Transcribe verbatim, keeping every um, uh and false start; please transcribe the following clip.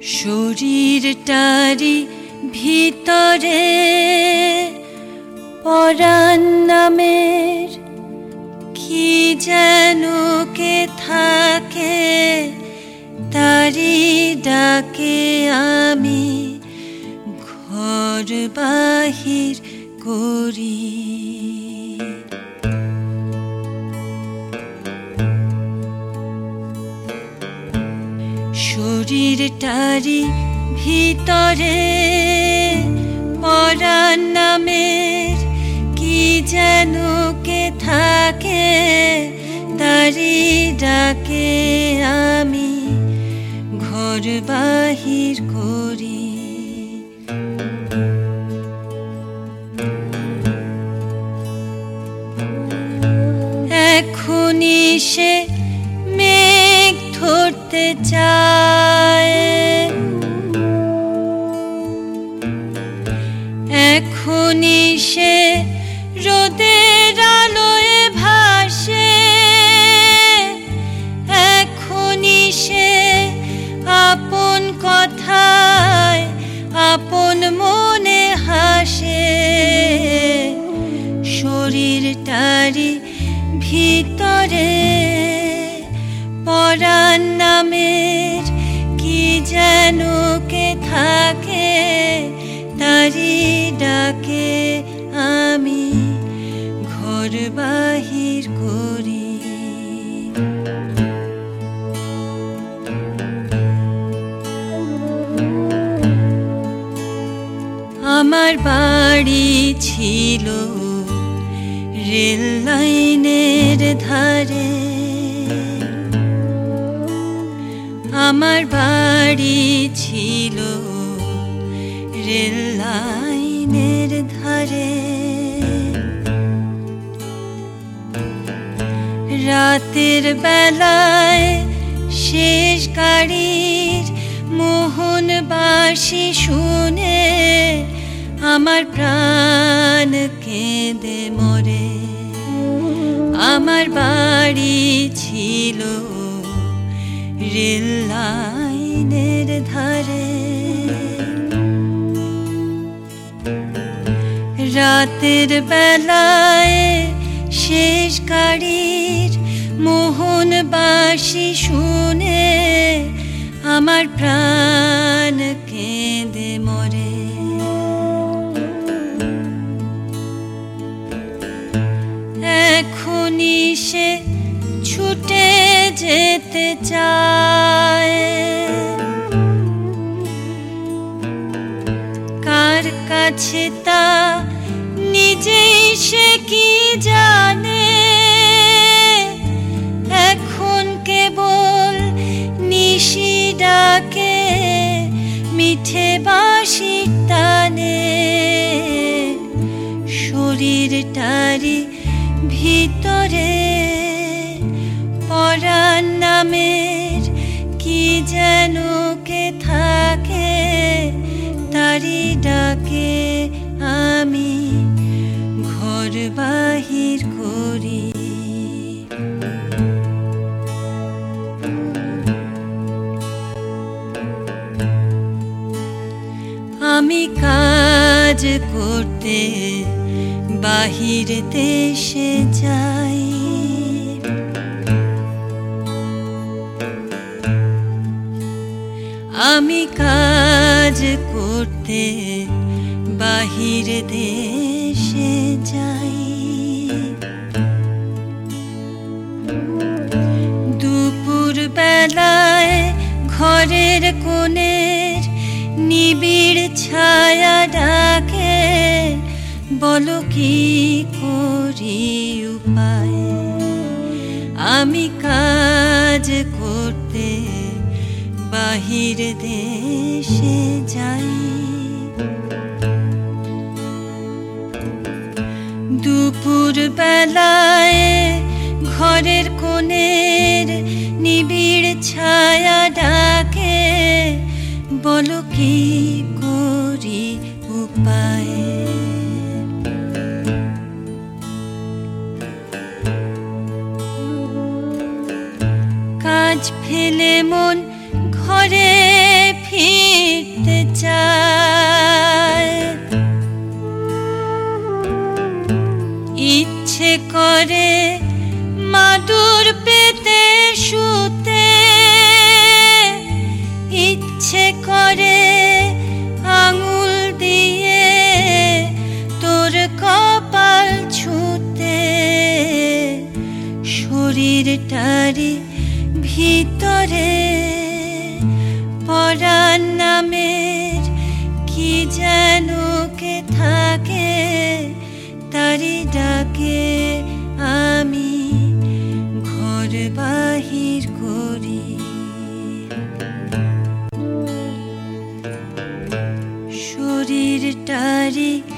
শরীরটারি ভিতরে পরাণ নামের কি যেন কে থাকে, তারি ডাকে আমি ঘর বাহির করি। শরীরটারি ভিতরে পরাণ নামের কি যেন কে থাকে, তারি ডাকে আমি ঘর বাহির করি। এখনি সে মেঘ ধরতে চায়, এখনি সে রোদের আলোয় ভাসে, এখনি সে আপন কথায় আপন মনে হাসে। শরীরটারি ভিতরে পরাণ নামের কি যেন কে থাকে, তারি ডাকে আমি ঘর বাহির করি। আমার বাড়ি ছিল রেল লাইনের ধারে, আমার বাড়ি ছিল রেল লাইনের ধারে। রাতের বেলায় শেষ গাড়ির মোহন বাঁশি শুনে আমার প্রাণ কেঁদে মরে। আমার বাড়ি ছিল রেল লাইনের ধারে, রাতের বেলায় শেষ গাড়ির মোহন বাঁশি শুনে আমার প্রাণ কেঁদে মরে। এখনি সে ছুটে যেতে চায়, কার কাছে তা নিজেই সে কি জানে। এখন কেবল নিশি ডাকে মিঠে বাঁশির টানে। শরীরটারি ভিতরে পরাণ নামের কি যেন কে থাকে, তারি ডাকে আমি ঘর বাহির করি। আমি কাজ করতে বাহির দেশে যাই, আমি কাজ করতে বাহির দেশে যাই। দুপুর বেলায় ঘরের কোণের নিবিড় ছায়া ডাকে, বলো কি করি উপায়। আমি কাজ করতে বাহির দেশে যাই। দুপুর বেলায় ঘরের কোণের নিবিড় ছায়া ডাকে, বলো কি করি উপায়। কাজ ফেলে মন ঘরে ফিরতে চায়। ইচ্ছে করে মাদুর পেতে শুতে, ইচ্ছে করে আঙুল দিয়ে তোর কপাল ছুঁতে। শরীরটারি ভিতরে পরাণ নামের কি যেন কে থাকে, তারি ডাকে আমি ঘর বাহির করি। শরীরটারি